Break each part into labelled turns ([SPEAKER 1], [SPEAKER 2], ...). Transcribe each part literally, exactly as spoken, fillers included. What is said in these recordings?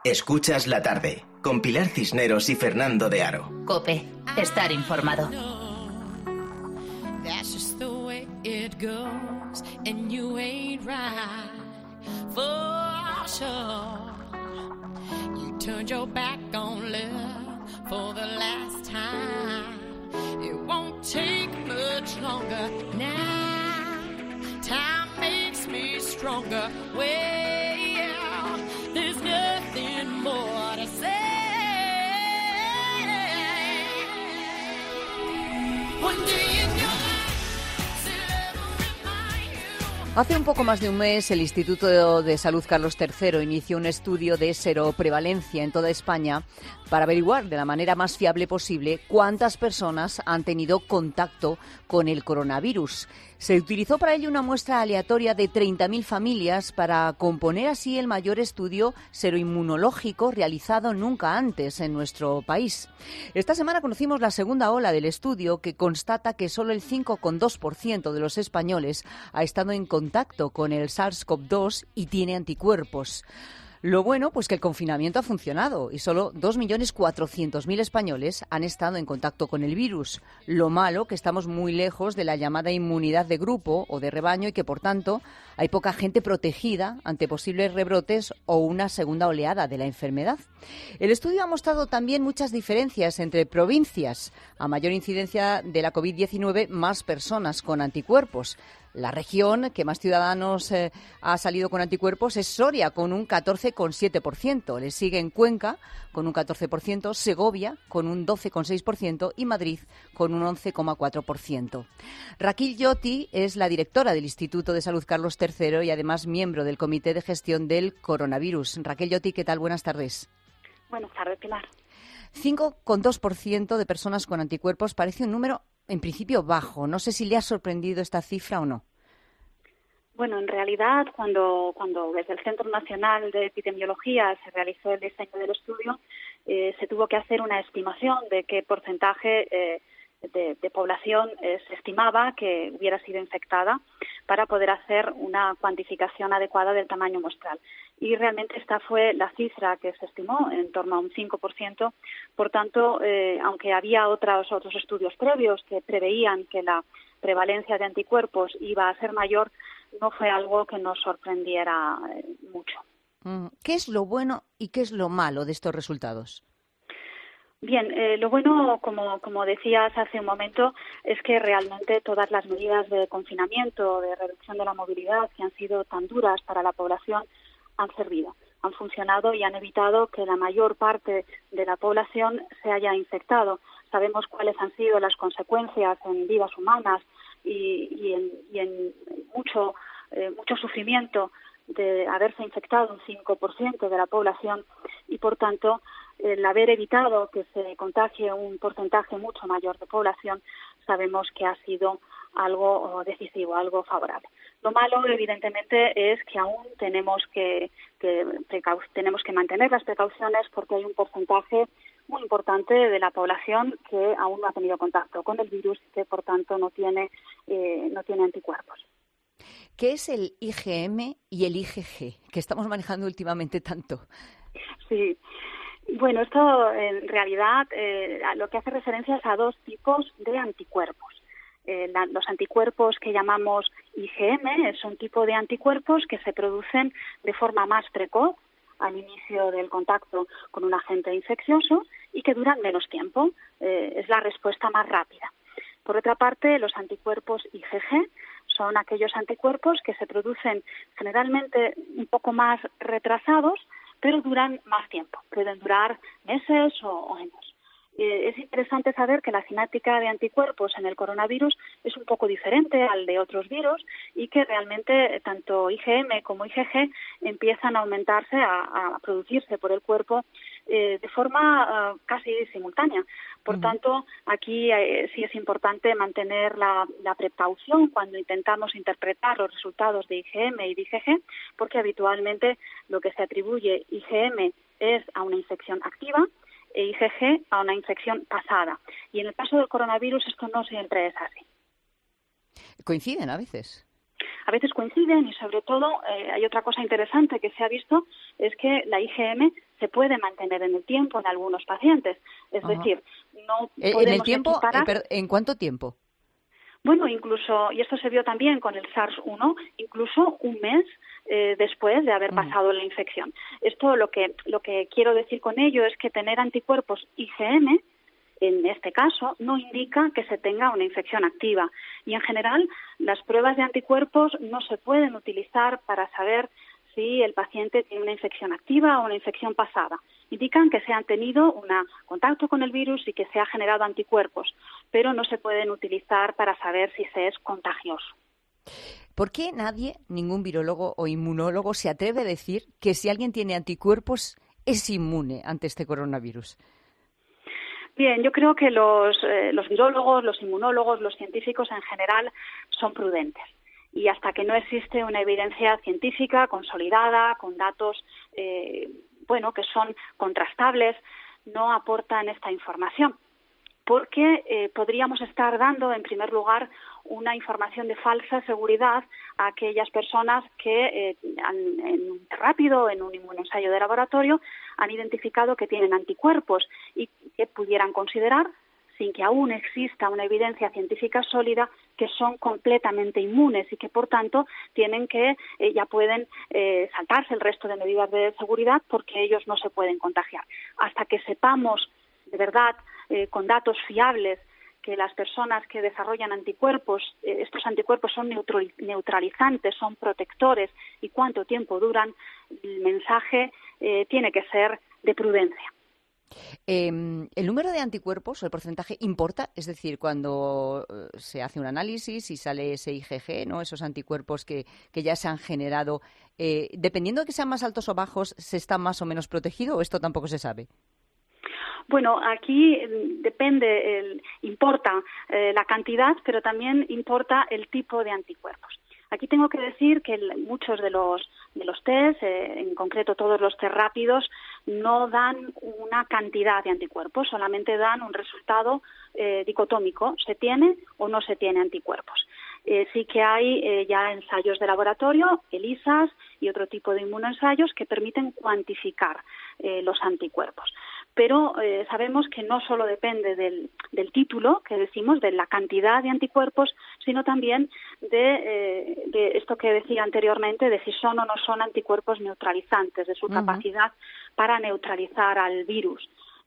[SPEAKER 1] Escuchas la tarde, con Pilar Cisneros y Fernando de Aro.
[SPEAKER 2] COPE, estar informado.
[SPEAKER 3] That's just the way it goes, and you ain't right for sure. You turned your back on love for the last time. It won't take much longer now. Time makes me stronger. Well, there's nothing more to say. One day in your
[SPEAKER 4] Hace un poco más de un mes, el Instituto de Salud Carlos tercero inició un estudio de seroprevalencia en toda España para averiguar de la manera más fiable posible cuántas personas han tenido contacto con el coronavirus. Se utilizó para ello una muestra aleatoria de treinta mil familias para componer así el mayor estudio seroinmunológico realizado nunca antes en nuestro país. Esta semana conocimos la segunda ola del estudio, que constata que solo el cinco coma dos por ciento de los españoles ha estado en contacto con el SARS-CoV dos y tiene anticuerpos. Lo bueno, pues que el confinamiento ha funcionado y solo dos millones cuatrocientos mil españoles han estado en contacto con el virus. Lo malo, que estamos muy lejos de la llamada inmunidad de grupo o de rebaño y que, por tanto, hay poca gente protegida ante posibles rebrotes o una segunda oleada de la enfermedad. El estudio ha mostrado también muchas diferencias entre provincias. A mayor incidencia de la covid diecinueve, más personas con anticuerpos. La región que más ciudadanos eh, ha salido con anticuerpos es Soria, con un catorce coma siete por ciento. Le siguen Cuenca, con un catorce por ciento, Segovia, con un doce coma seis por ciento y Madrid, con un once coma cuatro por ciento. Raquel Lloti es la directora del Instituto de Salud Carlos tercero y además miembro del Comité de Gestión del Coronavirus. Raquel Lloti, ¿qué tal? Buenas tardes.
[SPEAKER 5] Buenas tardes, Pilar.
[SPEAKER 4] cinco coma dos por ciento de personas con anticuerpos parece un número en principio bajo. No sé si le ha sorprendido esta cifra o no.
[SPEAKER 5] Bueno, en realidad, cuando, cuando desde el Centro Nacional de Epidemiología se realizó el diseño del estudio, eh, se tuvo que hacer una estimación de qué porcentaje eh, de, de población eh, se estimaba que hubiera sido infectada para poder hacer una cuantificación adecuada del tamaño muestral. Y realmente esta fue la cifra que se estimó, en torno a un cinco por ciento. Por tanto, eh, aunque había otros, otros estudios previos que preveían que la prevalencia de anticuerpos iba a ser mayor, no fue algo que nos sorprendiera eh, mucho.
[SPEAKER 4] ¿Qué es lo bueno y qué es lo malo de estos resultados?
[SPEAKER 5] Bien, eh, lo bueno, como, como decías hace un momento, es que realmente todas las medidas de confinamiento, de reducción de la movilidad, que han sido tan duras para la población, han servido, han funcionado y han evitado que la mayor parte de la población se haya infectado. Sabemos cuáles han sido las consecuencias en vidas humanas y, y en, y en mucho, eh, mucho sufrimiento de haberse infectado un cinco por ciento de la población y, por tanto, el haber evitado que se contagie un porcentaje mucho mayor de población, sabemos que ha sido algo decisivo, algo favorable. Lo malo, evidentemente, es que aún tenemos que, que precau- tenemos que mantener las precauciones porque hay un porcentaje muy importante de la población que aún no ha tenido contacto con el virus y que, por tanto, no tiene, eh, no tiene anticuerpos.
[SPEAKER 4] ¿Qué es el I G M y el I G G, que estamos manejando últimamente tanto?
[SPEAKER 5] Sí. Bueno, esto en realidad eh, lo que hace referencia es a dos tipos de anticuerpos. Eh, la, los anticuerpos que llamamos I G M es un tipo de anticuerpos que se producen de forma más precoz al inicio del contacto con un agente infeccioso y que duran menos tiempo. Eh, es la respuesta más rápida. Por otra parte, los anticuerpos I G G son aquellos anticuerpos que se producen generalmente un poco más retrasados, pero duran más tiempo, pueden durar meses o, o años. Eh, es interesante saber que la cinética de anticuerpos en el coronavirus es un poco diferente al de otros virus y que realmente tanto I G M como I G G empiezan a aumentarse, a, a producirse por el cuerpo eh, de forma uh, casi simultánea. Por uh-huh. tanto, aquí eh, sí es importante mantener la, la precaución cuando intentamos interpretar los resultados de I G M y de I G G, porque habitualmente lo que se atribuye I G M es a una infección activa e I G G a una infección pasada. Y en el caso del coronavirus esto no siempre es así.
[SPEAKER 4] ¿Coinciden a veces?
[SPEAKER 5] A veces coinciden y sobre todo eh, hay otra cosa interesante que se ha visto, es que la I G M se puede mantener en el tiempo en algunos pacientes. Es
[SPEAKER 4] Ajá.
[SPEAKER 5] decir, no
[SPEAKER 4] ¿En el tiempo?
[SPEAKER 5] equiparar...
[SPEAKER 4] Eh, pero, ¿en cuánto tiempo?
[SPEAKER 5] Bueno, incluso, y esto se vio también con el SARS uno, incluso un mes eh, después de haber pasado mm. la infección. Esto lo que, lo que quiero decir con ello es que tener anticuerpos I G M, en este caso, no indica que se tenga una infección activa. Y en general, las pruebas de anticuerpos no se pueden utilizar para saber si el paciente tiene una infección activa o una infección pasada. Indican que se han tenido un contacto con el virus y que se ha generado anticuerpos, pero no se pueden utilizar para saber si se es contagioso.
[SPEAKER 4] ¿Por qué nadie, ningún virólogo o inmunólogo, se atreve a decir que si alguien tiene anticuerpos es inmune ante este coronavirus?
[SPEAKER 5] Bien, yo creo que los, eh, los virólogos, los inmunólogos, los científicos en general son prudentes. Y hasta que no existe una evidencia científica consolidada, con datos eh, bueno, que son contrastables, no aportan esta información. Porque eh, podríamos estar dando, en primer lugar, una información de falsa seguridad a aquellas personas que eh, han, en un rápido, en un inmunoensayo de laboratorio, han identificado que tienen anticuerpos y que pudieran considerar, sin que aún exista una evidencia científica sólida, que son completamente inmunes y que, por tanto, tienen que eh, ya pueden eh, saltarse el resto de medidas de seguridad porque ellos no se pueden contagiar. Hasta que sepamos, de verdad, eh, con datos fiables, que las personas que desarrollan anticuerpos, eh, estos anticuerpos son neutralizantes, son protectores y cuánto tiempo duran, el mensaje eh, tiene que ser de prudencia.
[SPEAKER 4] Eh, ¿El número de anticuerpos o el porcentaje importa? Es decir, cuando se hace un análisis y sale ese I G G, ¿no? Esos anticuerpos que, que ya se han generado, eh, dependiendo de que sean más altos o bajos, ¿se está más o menos protegido o esto tampoco se sabe?
[SPEAKER 5] Bueno, aquí depende, el, importa eh, la cantidad, pero también importa el tipo de anticuerpos. Aquí tengo que decir que el, muchos de los de los test, eh, en concreto todos los test rápidos, no dan una cantidad de anticuerpos, solamente dan un resultado eh, dicotómico, se tiene o no se tiene anticuerpos. Eh, sí que hay eh, ya ensayos de laboratorio, ELISAs y otro tipo de inmunoensayos que permiten cuantificar eh, los anticuerpos. Pero eh, sabemos que no solo depende del, del título, que decimos, de la cantidad de anticuerpos, sino también de, eh, de esto que decía anteriormente, de si son o no son anticuerpos neutralizantes, de su uh-huh. capacidad para neutralizar al virus.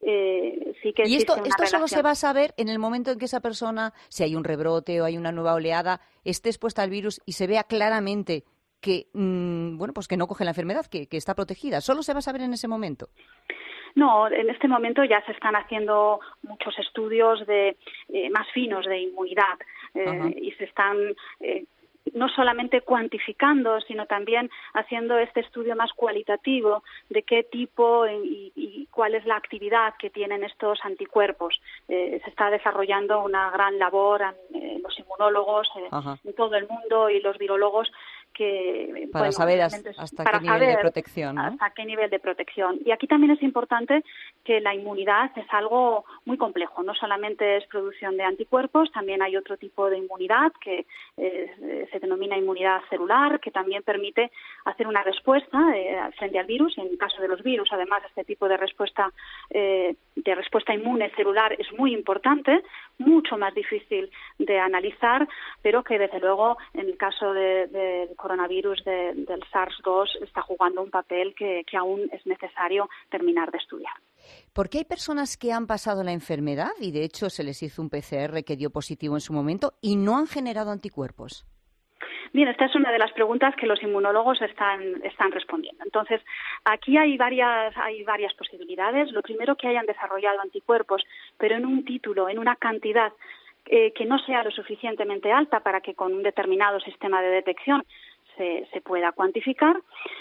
[SPEAKER 5] Eh, sí que
[SPEAKER 4] y esto,
[SPEAKER 5] una
[SPEAKER 4] esto solo
[SPEAKER 5] relación.
[SPEAKER 4] se va a saber en el momento en que esa persona, si hay un rebrote o hay una nueva oleada, esté expuesta al virus y se vea claramente que, mmm, bueno, pues que no coge la enfermedad, que, que está protegida. ¿Solo se va a saber en ese momento?
[SPEAKER 5] No, en este momento ya se están haciendo muchos estudios de eh, más finos de inmunidad eh, y se están eh, no solamente cuantificando, sino también haciendo este estudio más cualitativo de qué tipo y, y cuál es la actividad que tienen estos anticuerpos. Eh, se está desarrollando una gran labor en, eh, los inmunólogos eh, en todo el mundo y los virólogos que
[SPEAKER 4] para
[SPEAKER 5] bueno,
[SPEAKER 4] saber hasta
[SPEAKER 5] para
[SPEAKER 4] qué nivel
[SPEAKER 5] saber
[SPEAKER 4] de protección, ¿no?
[SPEAKER 5] hasta qué nivel de protección. Y aquí también es importante que la inmunidad es algo muy complejo. No solamente es producción de anticuerpos, también hay otro tipo de inmunidad que eh, se denomina inmunidad celular, que también permite hacer una respuesta eh, frente al virus. Y en el caso de los virus, además, este tipo de respuesta eh, de respuesta inmune celular es muy importante, mucho más difícil de analizar, pero que desde luego en el caso de, de coronavirus de, del SARS dos está jugando un papel que, que aún es necesario terminar de estudiar.
[SPEAKER 4] ¿Por qué hay personas que han pasado la enfermedad y de hecho se les hizo un P C R que dio positivo en su momento y no han generado anticuerpos?
[SPEAKER 5] Bien, esta es una de las preguntas que los inmunólogos están, están respondiendo. Entonces, aquí hay varias, hay varias posibilidades. Lo primero, que hayan desarrollado anticuerpos, pero en un título, en una cantidad eh, que no sea lo suficientemente alta para que con un determinado sistema de detección se, se pueda cuantificar.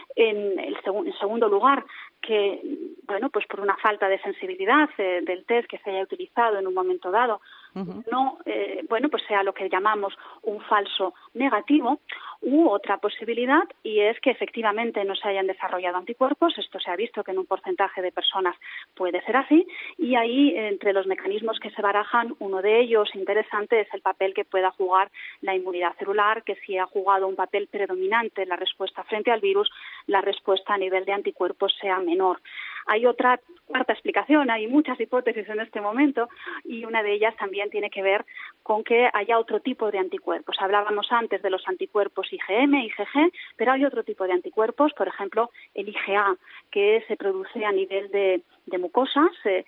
[SPEAKER 5] En el seg- en segundo lugar, que, bueno, pues por una falta de sensibilidad eh, del test que se haya utilizado en un momento dado, uh-huh. no, eh, bueno, pues sea lo que llamamos un falso negativo, U otra posibilidad, y es que efectivamente no se hayan desarrollado anticuerpos. Esto se ha visto que en un porcentaje de personas puede ser así, y ahí, entre los mecanismos que se barajan, uno de ellos interesante es el papel que pueda jugar la inmunidad celular, que si ha jugado un papel predominante en la respuesta frente al virus, la respuesta a nivel de anticuerpos sea menor. Hay otra cuarta explicación, hay muchas hipótesis en este momento, y una de ellas también tiene que ver con que haya otro tipo de anticuerpos. Hablábamos antes de los anticuerpos I G M, I G G, pero hay otro tipo de anticuerpos, por ejemplo, el I G A, que se produce a nivel de, de mucosas eh,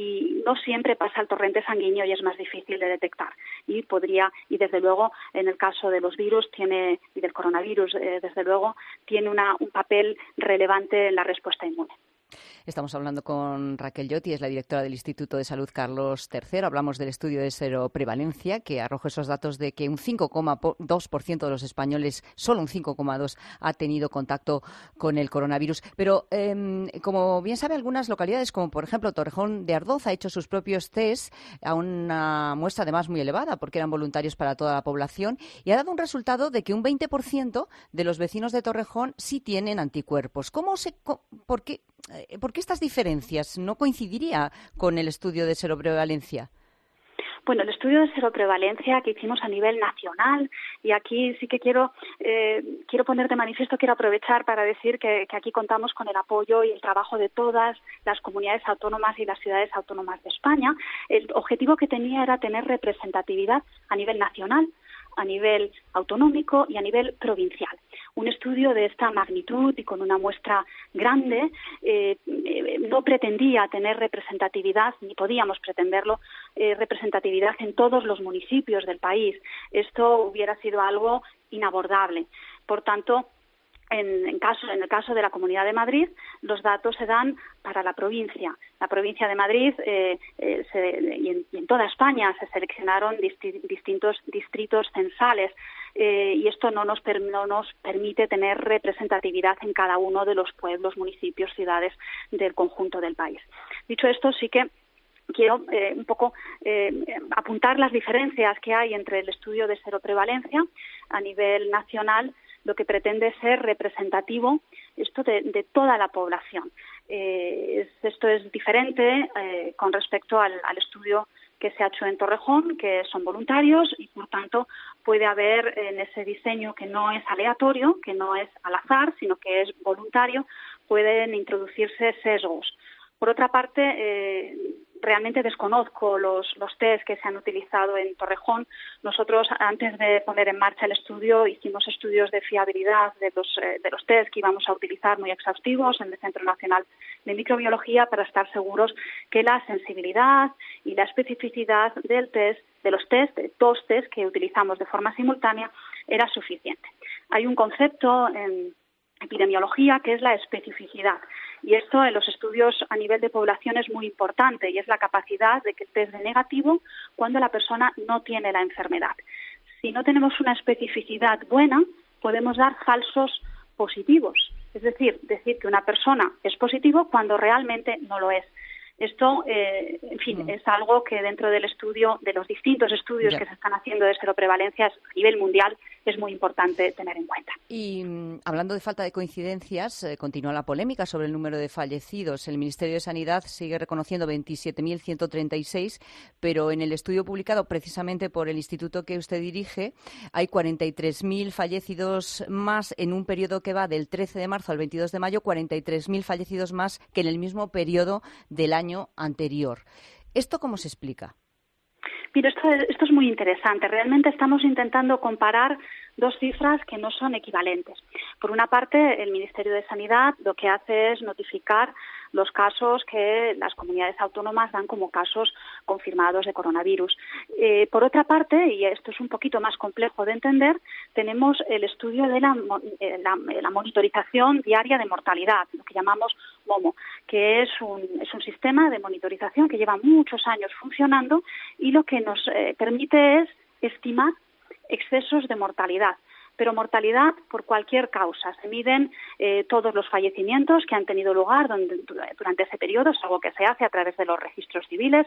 [SPEAKER 5] y no siempre pasa al torrente sanguíneo y es más difícil de detectar. Y podría, y desde luego, en el caso de los virus tiene y del coronavirus, eh, desde luego, tiene una, un papel relevante en la respuesta inmune.
[SPEAKER 4] Estamos hablando con Raquel Lloti, es la directora del Instituto de Salud Carlos tercero. Hablamos del estudio de seroprevalencia, que arroja esos datos de que un cinco coma dos por ciento de los españoles, solo un cinco coma dos por ciento, ha tenido contacto con el coronavirus. Pero, eh, como bien sabe, algunas localidades, como por ejemplo Torrejón de Ardoz, ha hecho sus propios test a una muestra además muy elevada, porque eran voluntarios para toda la población, y ha dado un resultado de que un veinte por ciento de los vecinos de Torrejón sí tienen anticuerpos. ¿Cómo se, por qué? ¿Por qué estas diferencias? ¿No coincidiría con el estudio de seroprevalencia?
[SPEAKER 5] Bueno, el estudio de seroprevalencia que hicimos a nivel nacional, y aquí sí que quiero eh, quiero poner de manifiesto, quiero aprovechar para decir que, que aquí contamos con el apoyo y el trabajo de todas las comunidades autónomas y las ciudades autónomas de España. El objetivo que tenía era tener representatividad a nivel nacional, a nivel autonómico y a nivel provincial. Un estudio de esta magnitud y con una muestra grande eh, eh, no pretendía tener representatividad, ni podíamos pretenderlo, eh, representatividad en todos los municipios del país. Esto hubiera sido algo inabordable. Por tanto, En, en, caso, en el caso de la Comunidad de Madrid, los datos se dan para la provincia. La provincia de Madrid eh, eh, se, y, en, y en toda España se seleccionaron disti, distintos distritos censales eh, y esto no nos, per, no nos permite tener representatividad en cada uno de los pueblos, municipios, ciudades del conjunto del país. Dicho esto, sí que quiero eh, un poco eh, apuntar las diferencias que hay entre el estudio de seroprevalencia a nivel nacional. Lo que pretende ser representativo esto de, de toda la población. Eh, es, esto es diferente eh, con respecto al, al estudio que se ha hecho en Torrejón, que son voluntarios y, por tanto, puede haber en ese diseño que no es aleatorio, que no es al azar, sino que es voluntario, pueden introducirse sesgos. Por otra parte, eh, realmente desconozco los, los test que se han utilizado en Torrejón. Nosotros, antes de poner en marcha el estudio, hicimos estudios de fiabilidad de los, eh, de los test que íbamos a utilizar muy exhaustivos en el Centro Nacional de Microbiología para estar seguros que la sensibilidad y la especificidad del test, de los test, de dos test que utilizamos de forma simultánea, era suficiente. Hay un concepto en epidemiología que es la especificidad. Y esto en los estudios a nivel de población es muy importante, y es la capacidad de que el test dé negativo cuando la persona no tiene la enfermedad. Si no tenemos una especificidad buena, podemos dar falsos positivos, es decir, decir que una persona es positivo cuando realmente no lo es. Esto, eh, en fin, mm. es algo que dentro del estudio, de los distintos estudios yeah. que se están haciendo de seroprevalencia a nivel mundial, es muy importante tener en cuenta.
[SPEAKER 4] Y hablando de falta de coincidencias, eh, continúa la polémica sobre el número de fallecidos. El Ministerio de Sanidad sigue reconociendo veintisiete mil ciento treinta y seis, pero en el estudio publicado precisamente por el instituto que usted dirige, hay cuarenta y tres mil fallecidos más en un periodo que va del trece de marzo al veintidós de mayo, cuarenta y tres mil fallecidos más que en el mismo periodo del año anterior. ¿Esto cómo se explica?
[SPEAKER 5] Mira, esto, esto es muy interesante. Realmente estamos intentando comparar dos cifras que no son equivalentes. Por una parte, el Ministerio de Sanidad lo que hace es notificar los casos que las comunidades autónomas dan como casos confirmados de coronavirus. Eh, por otra parte, y esto es un poquito más complejo de entender, tenemos el estudio de la, la, la monitorización diaria de mortalidad, lo que llamamos MOMO, que es un, es un sistema de monitorización que lleva muchos años funcionando y lo que nos eh, permite es estimar excesos de mortalidad. Pero mortalidad por cualquier causa. Se miden eh, todos los fallecimientos que han tenido lugar donde, durante ese periodo, es algo que se hace a través de los registros civiles,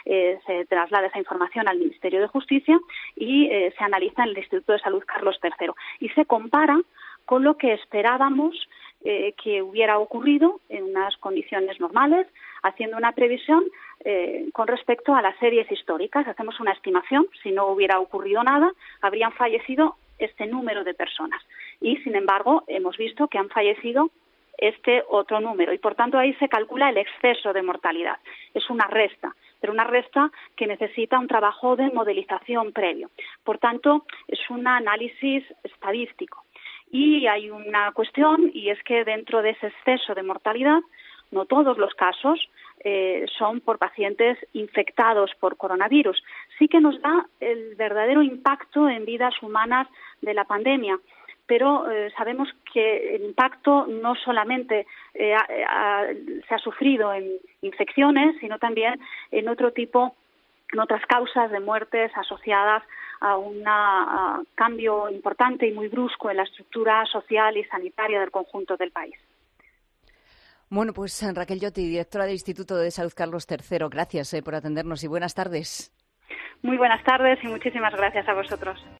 [SPEAKER 5] eh, se traslada esa información al Ministerio de Justicia y eh, se analiza en el Instituto de Salud Carlos tercero y se compara con lo que esperábamos eh, que hubiera ocurrido en unas condiciones normales, haciendo una previsión eh, con respecto a las series históricas. Hacemos una estimación, si no hubiera ocurrido nada, habrían fallecido este número de personas. Y, sin embargo, hemos visto que han fallecido este otro número y, por tanto, ahí se calcula el exceso de mortalidad. Es una resta, pero una resta que necesita un trabajo de modelización previo. Por tanto, es un análisis estadístico. Y hay una cuestión, y es que dentro de ese exceso de mortalidad, no todos los casos eh, son por pacientes infectados por coronavirus. Sí que nos da el verdadero impacto en vidas humanas de la pandemia, pero eh, sabemos que el impacto no solamente eh, ha, ha, se ha sufrido en infecciones, sino también en otro tipo, en otras causas de muertes asociadas a un cambio importante y muy brusco en la estructura social y sanitaria del conjunto del país.
[SPEAKER 4] Bueno, pues Raquel Lloti, directora del Instituto de Salud Carlos tercero, gracias eh, por atendernos y buenas tardes.
[SPEAKER 5] Muy buenas tardes y muchísimas gracias a vosotros.